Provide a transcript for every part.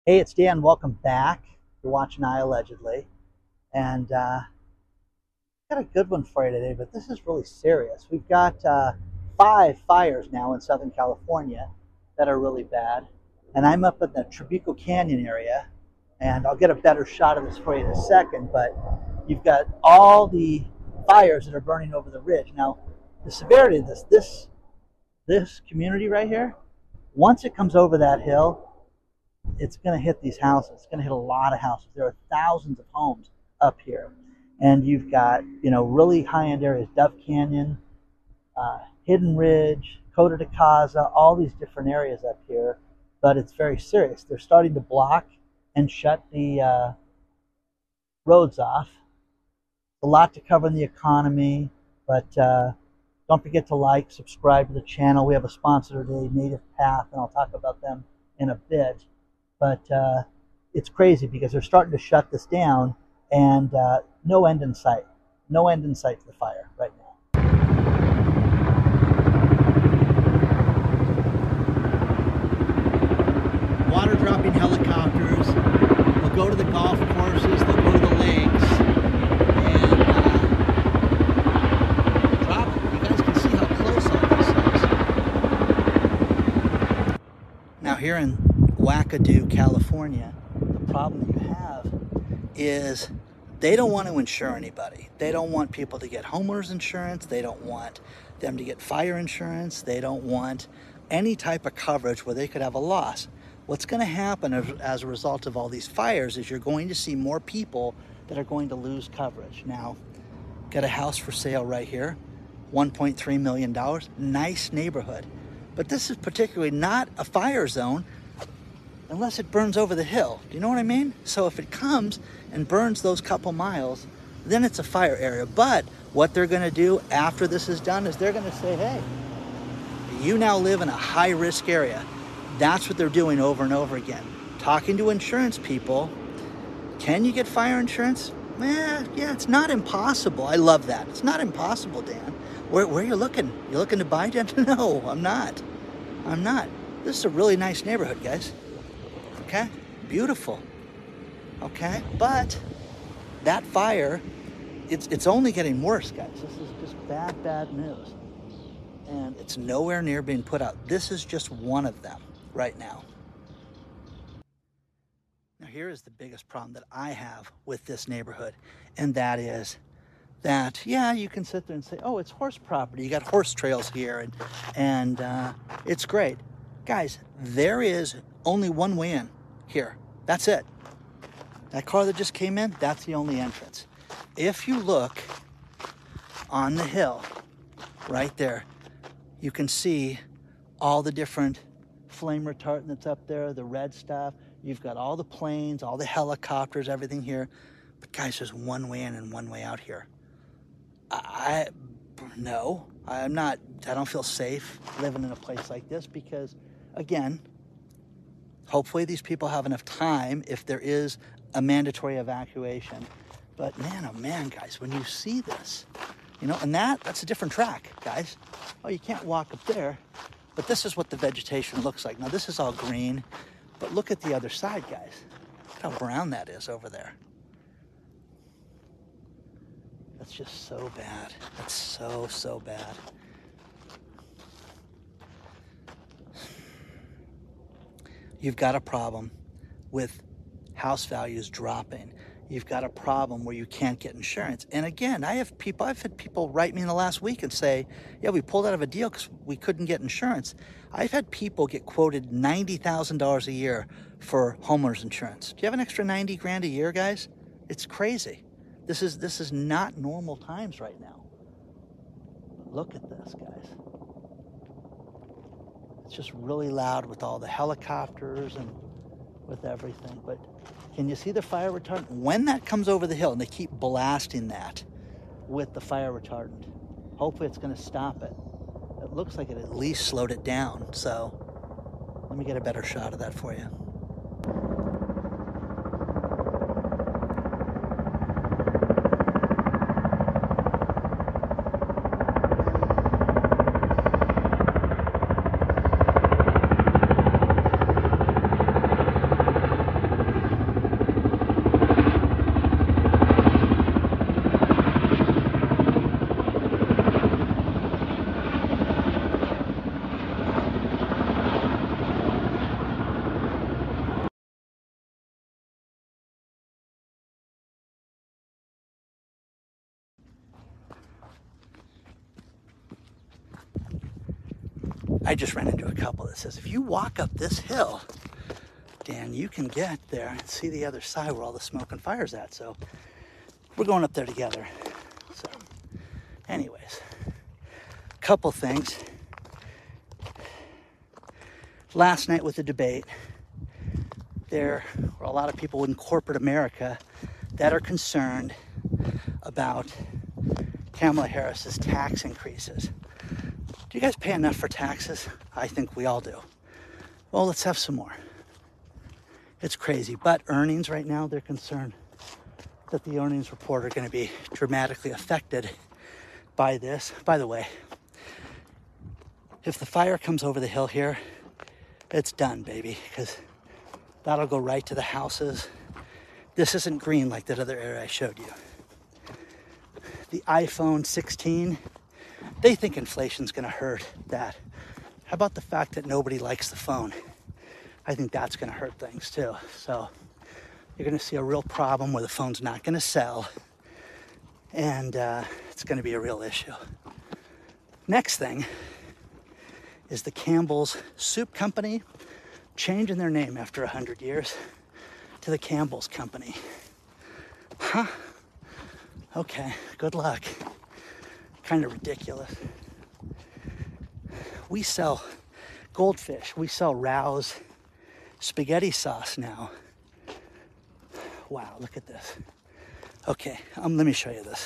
Hey, it's Dan. Welcome back. You're watching I Allegedly. And got a good one for you today, but this is really serious. We've got 5 fires now in Southern California that are really bad. And I'm up in the Trabuco Canyon area, and I'll get a better shot of this for you in a second. But you've got all the fires that are burning over the ridge. Now, the severity of this community right here, once it comes over that hill, it's going to hit these houses. It's going to hit a lot of houses. There are thousands of homes up here, and you've got really high-end areas: Dove Canyon, Hidden Ridge, Coto de Caza, all these different areas up here. But it's very serious. They're starting to block and shut the roads off. A lot to cover in the economy, but don't forget to like, subscribe to the channel. We have a sponsor today, Native Path, and I'll talk about them in a bit. But it's crazy because they're starting to shut this down, and no end in sight. No end in sight to the fire right now. Water dropping helicopters. They'll go to the golf courses. They'll go to the lakes. And drop it. You guys can see how close all this is. Now here in Wackadoo, California, the problem that you have is they don't want to insure anybody. They don't want people to get homeowners insurance. They don't want them to get fire insurance. They don't want any type of coverage where they could have a loss. What's going to happen as a result of all these fires is you're going to see more people that are going to lose coverage. Now, got a house for sale right here, $1.3 million, nice neighborhood. But this is particularly not a fire zone unless it burns over the hill. Do you know what I mean? So if it comes and burns those couple miles, then it's a fire area. But what they're going to do after this is done is they're going to say, hey, you now live in a high-risk area. That's what they're doing over and over again. Talking to insurance people, can you get fire insurance? Yeah, it's not impossible. I love that. It's not impossible, Dan. Where are you looking? You looking to buy, Dan? No, I'm not. I'm not. This is a really nice neighborhood, guys. Okay, beautiful. Okay, but that fire, it's only getting worse, guys. This is just bad news, and it's nowhere near being put out. This is just one of them right now. Now here is the biggest problem that I have with this neighborhood, and that is that, yeah, you can sit there and say, oh, it's horse property. You got horse trails here, and it's great. Guys, there is only one way in here. That's it. That car that just came in, that's the only entrance. If you look on the hill right there, you can see all the different flame retardant that's up there, the red stuff. You've got all the planes, all the helicopters, everything here. But guys, there's one way in and one way out here. No, I don't feel safe living in a place like this because, again, hopefully these people have enough time if there is a mandatory evacuation. But man, oh man, guys, when you see this, and that's a different track, guys. Oh, you can't walk up there, but this is what the vegetation looks like. Now, this is all green, but look at the other side, guys. Look how brown that is over there. That's just so bad. That's so bad. You've got a problem with house values dropping. You've got a problem where you can't get insurance. And again, I've had people write me in the last week and say, yeah, we pulled out of a deal because we couldn't get insurance. I've had people get quoted $90,000 a year for homeowners insurance. Do you have an extra 90 grand a year, guys? It's crazy. This is not normal times right now. Look at this, guys. It's just really loud with all the helicopters and with everything. But can you see the fire retardant? When that comes over the hill, and they keep blasting that with the fire retardant, hopefully it's going to stop it. It looks like it at least slowed it down. So let me get a better shot of that for you. I just ran into a couple that says, if you walk up this hill, Dan, you can get there and see the other side where all the smoke and fire's at. So we're going up there together. So anyways, couple things. Last night with the debate, there were a lot of people in corporate America that are concerned about Kamala Harris's tax increases. Do you guys pay enough for taxes? I think we all do. Well, let's have some more. It's crazy, but earnings right now, they're concerned that the earnings report are going to be dramatically affected by this. By the way, if the fire comes over the hill here, it's done, baby, because that'll go right to the houses. This isn't green like that other area I showed you. The iPhone 16, they think inflation's going to hurt that. How about the fact that nobody likes the phone? I think that's going to hurt things too. So you're going to see a real problem where the phone's not going to sell, and it's going to be a real issue. Next thing is the Campbell's Soup Company changing their name after 100 years to the Campbell's Company. Huh? Okay, good luck. Kind of ridiculous. We sell Goldfish. We sell Rouse spaghetti sauce now. Wow, look at this. Okay, let me show you this.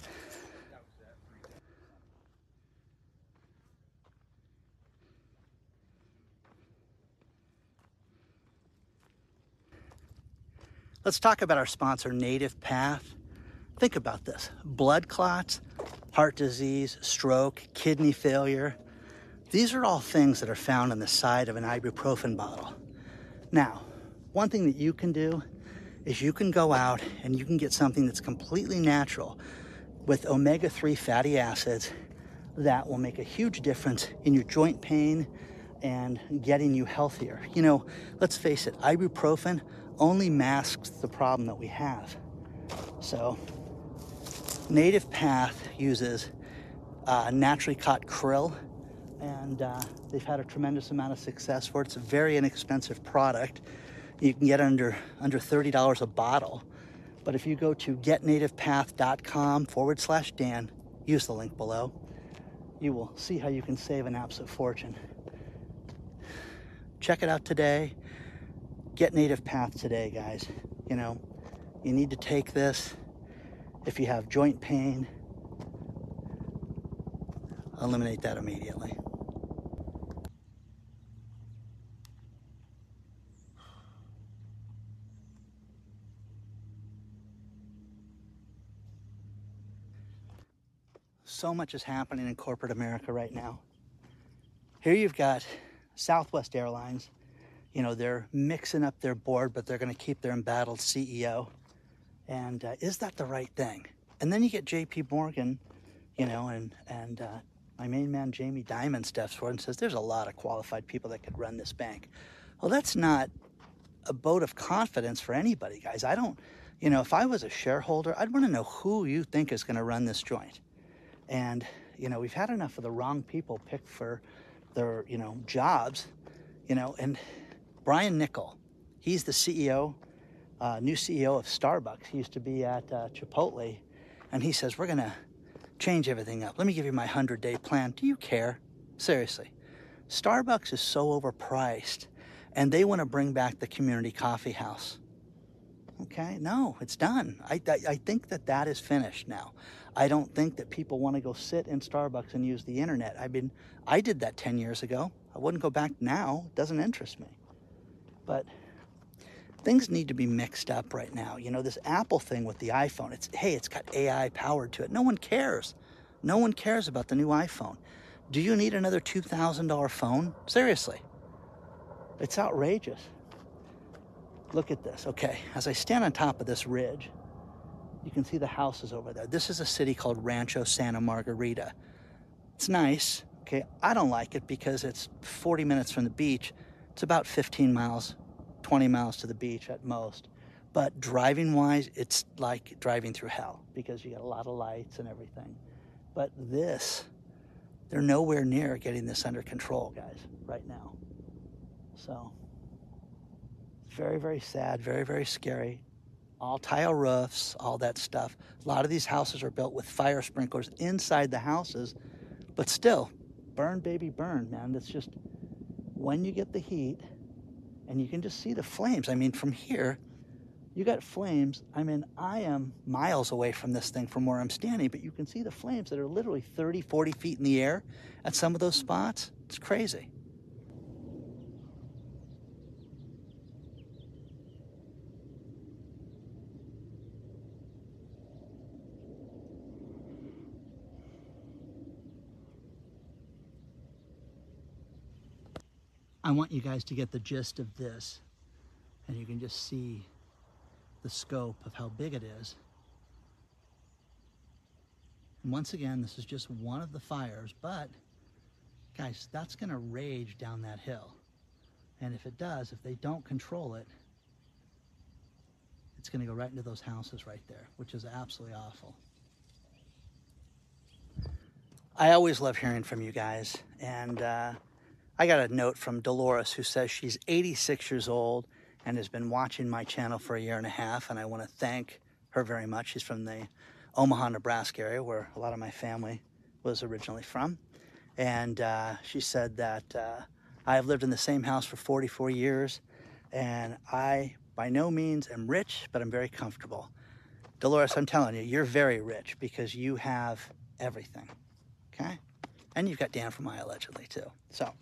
Let's talk about our sponsor, Native Path. Think about this. Blood clots, heart disease, stroke, kidney failure. These are all things that are found on the side of an ibuprofen bottle. Now, one thing that you can do is you can go out and you can get something that's completely natural with omega-3 fatty acids that will make a huge difference in your joint pain and getting you healthier. You know, let's face it, ibuprofen only masks the problem that we have. So, Native Path uses naturally caught krill, and they've had a tremendous amount of success for it. It's a very inexpensive product. You can get under $30 a bottle. But if you go to getnativepath.com/Dan, use the link below, you will see how you can save an absolute fortune. Check it out today. Get Native Path today, guys. You know, you need to take this. If you have joint pain, eliminate that immediately. So much is happening in corporate America right now. Here you've got Southwest Airlines. You know, they're mixing up their board, but they're going to keep their embattled CEO. And is that the right thing? And then you get JP Morgan, you know, and my main man Jamie Dimon steps forward and says there's a lot of qualified people that could run this bank. Well, that's not a vote of confidence for anybody, guys. I don't, you know, if I was a shareholder, I'd want to know who you think is going to run this joint. And, you know, we've had enough of the wrong people picked for their, you know, jobs, you know, and Brian Niccol, he's the CEO, new CEO of Starbucks. He used to be at Chipotle, and he says, we're going to change everything up. Let me give you my 100-day plan. Do you care? Seriously. Starbucks is so overpriced, and they want to bring back the community coffee house. Okay? No, it's done. I think that is finished now. I don't think that people want to go sit in Starbucks and use the internet. I did that 10 years ago. I wouldn't go back now. It doesn't interest me. But things need to be mixed up right now. You know, this Apple thing with the iPhone, it's got AI powered to it. No one cares. No one cares about the new iPhone. Do you need another $2,000 phone? Seriously. It's outrageous. Look at this. Okay, as I stand on top of this ridge, you can see the houses over there. This is a city called Rancho Santa Margarita. It's nice. Okay, I don't like it because it's 40 minutes from the beach. It's about 15 miles, 20 miles to the beach at most. But driving-wise, it's like driving through hell because you got a lot of lights and everything. But this they're nowhere near getting this under control, guys, right now. So, very, very sad, very, very scary. All tile roofs, all that stuff. A lot of these houses are built with fire sprinklers inside the houses, but still, burn, baby, burn, man. That's just, when you get the heat, and you can just see the flames. I mean, from here, you got flames. I mean, I am miles away from this thing from where I'm standing, but you can see the flames that are literally 30, 40 feet in the air at some of those spots. It's crazy. I want you guys to get the gist of this, and you can just see the scope of how big it is. And once again, this is just one of the fires, but guys, that's gonna rage down that hill. And if it does, if they don't control it, it's gonna go right into those houses right there, which is absolutely awful. I always love hearing from you guys, and I got a note from Dolores who says she's 86 years old and has been watching my channel for 1.5 years, and I want to thank her very much. She's from the Omaha, Nebraska area, where a lot of my family was originally from. And she said that I have lived in the same house for 44 years, and I by no means am rich, but I'm very comfortable. Dolores, I'm telling you, you're very rich because you have everything, okay? And you've got Dan from I allegedly too. So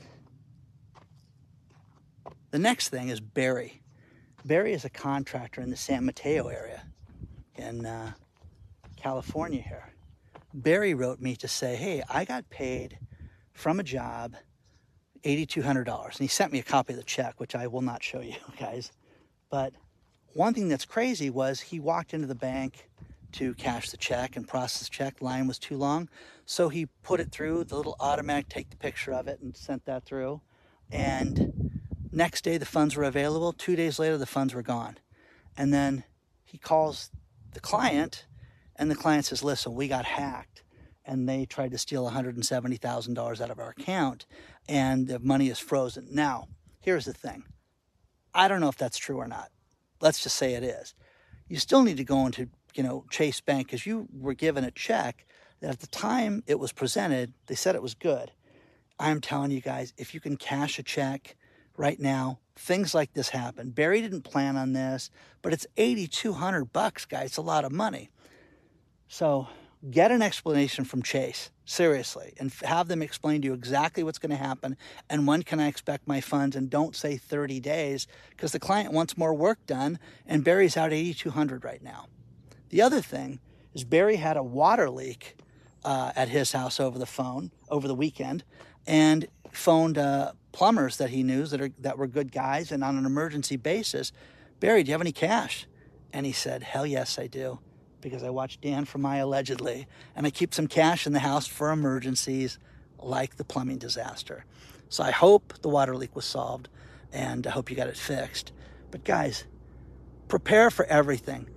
the next thing is Barry. Barry is a contractor in the San Mateo area in California here. Barry wrote me to say, hey, I got paid from a job $8,200. And he sent me a copy of the check, which I will not show you guys. But one thing that's crazy was he walked into the bank to cash the check and process the check. The line was too long. So he put it through the little automatic, take the picture of it and sent that through. And next day, the funds were available. 2 days later, the funds were gone. And then he calls the client, and the client says, listen, we got hacked, and they tried to steal $170,000 out of our account, and the money is frozen. Now, here's the thing. I don't know if that's true or not. Let's just say it is. You still need to go into, Chase Bank, because you were given a check that at the time it was presented, they said it was good. I'm telling you guys, if you can cash a check right now, things like this happen. Barry didn't plan on this, but it's $8,200, guys. It's a lot of money. So get an explanation from Chase, seriously, and have them explain to you exactly what's going to happen and when can I expect my funds, and don't say 30 days because the client wants more work done, and Barry's out $8,200 right now. The other thing is Barry had a water leak at his house over the weekend, and phoned plumbers that he knew that were good guys, and on an emergency basis, Barry, do you have any cash? And he said, hell yes, I do, because I watched Dan from I allegedly, and I keep some cash in the house for emergencies like the plumbing disaster. So I hope the water leak was solved, and I hope you got it fixed. But guys, prepare for everything.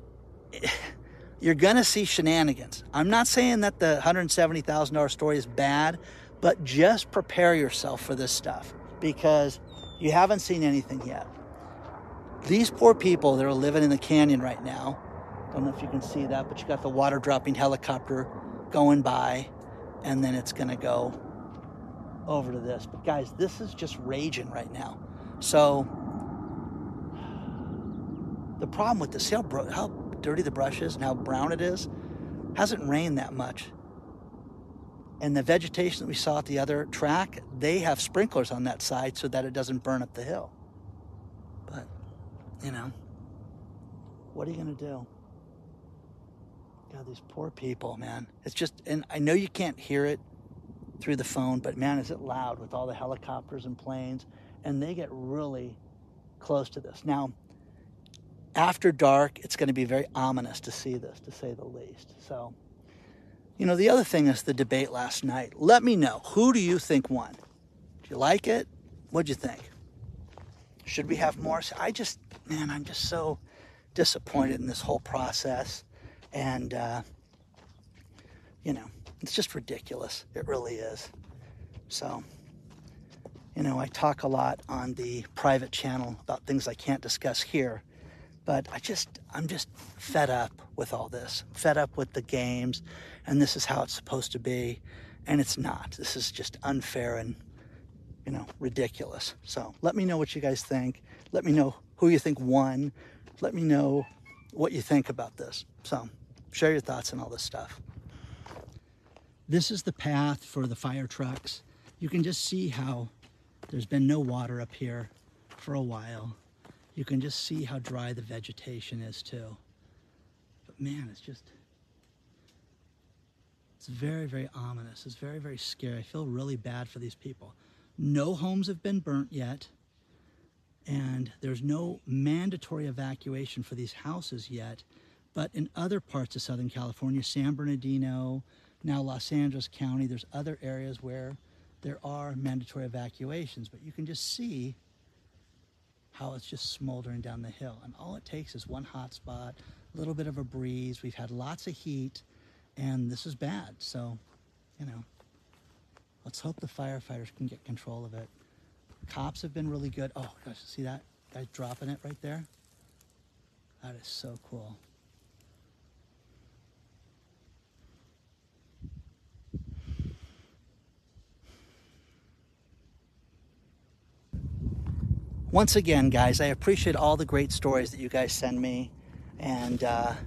You're going to see shenanigans. I'm not saying that the $170,000 story is bad, but just prepare yourself for this stuff because you haven't seen anything yet. These poor people that are living in the canyon right now, don't know if you can see that, but you got the water dropping helicopter going by, and then it's going to go over to this. But guys, this is just raging right now. So the problem with this, see how dirty the brush is and how brown it is? Hasn't rained that much. And the vegetation that we saw at the other track, they have sprinklers on that side so that it doesn't burn up the hill. But, what are you going to do? God, these poor people, man. It's just, and I know you can't hear it through the phone, but man, is it loud with all the helicopters and planes, and they get really close to this. Now, after dark, it's going to be very ominous to see this, to say the least. So, the other thing is the debate last night. Let me know. Who do you think won? Do you like it? What'd you think? Should we have more? I'm just so disappointed in this whole process. And, It's just ridiculous. It really is. So, you know, I talk a lot on the private channel about things I can't discuss here, but I'm just fed up with all this, fed up with the games, and this is how it's supposed to be, and it's not. This is just unfair and, you know, ridiculous. So let me know what you guys think. Let me know who you think won. Let me know what you think about this. So share your thoughts on all this stuff. This is the path for the fire trucks. You can just see how there's been no water up here for a while. You can just see how dry the vegetation is too. But man, it's very, very ominous. It's very, very scary. I feel really bad for these people. No homes have been burnt yet, and there's no mandatory evacuation for these houses yet. But in other parts of Southern California, San Bernardino, now Los Angeles County, there's other areas where there are mandatory evacuations, but you can just see how it's just smoldering down the hill. And all it takes is one hot spot, a little bit of a breeze. We've had lots of heat, and this is bad. So, you know, let's hope the firefighters can get control of it. Cops have been really good. Oh, gosh, see that? Guy's dropping it right there. That is so cool. Once again, guys, I appreciate all the great stories that you guys send me. And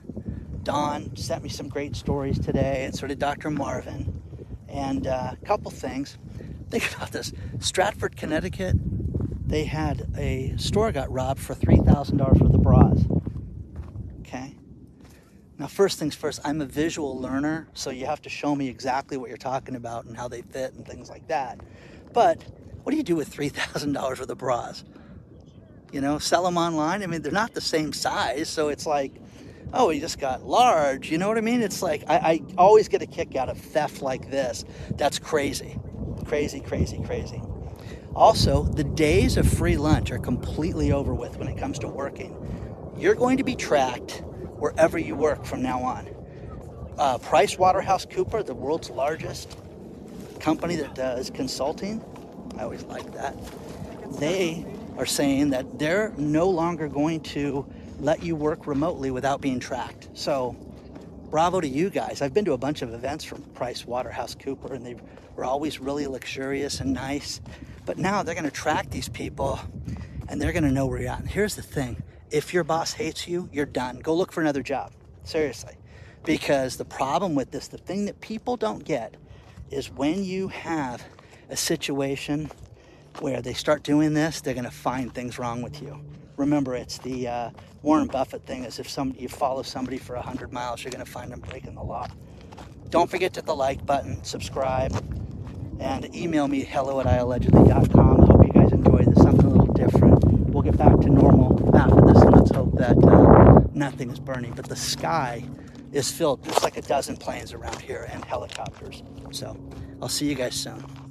Don sent me some great stories today, and so did Dr. Marvin. And a couple things. Think about this. Stratford, Connecticut, they had a store got robbed for $3,000 worth of bras. Okay? Now, first things first, I'm a visual learner, so you have to show me exactly what you're talking about and how they fit and things like that. But what do you do with $3,000 worth of bras? You know, sell them online? I mean, they're not the same size, so it's like, oh, you just got large. You know what I mean? It's like, I always get a kick out of theft like this. That's crazy. Crazy, crazy, crazy. Also, the days of free lunch are completely over with when it comes to working. You're going to be tracked wherever you work from now on. PricewaterhouseCoopers, the world's largest company that does consulting, I always like that, they are saying that they're no longer going to let you work remotely without being tracked. So bravo to you guys. I've been to a bunch of events from PricewaterhouseCoopers, and they were always really luxurious and nice. But now they're going to track these people, and they're going to know where you're at. And here's the thing. If your boss hates you, you're done. Go look for another job. Seriously. Because the problem with this, the thing that people don't get, is when you have a situation where they start doing this, they're going to find things wrong with you. Remember, it's the Warren Buffett thing, is if you follow somebody for 100 miles, you're going to find them breaking the law. Don't forget to hit the like button, subscribe, and email me hello@iallegedly.com. I hope you guys enjoyed this, something a little different. We'll get back to normal after this, and let's hope that nothing is burning. But the sky is filled. There's like a dozen planes around here and helicopters. So I'll see you guys soon.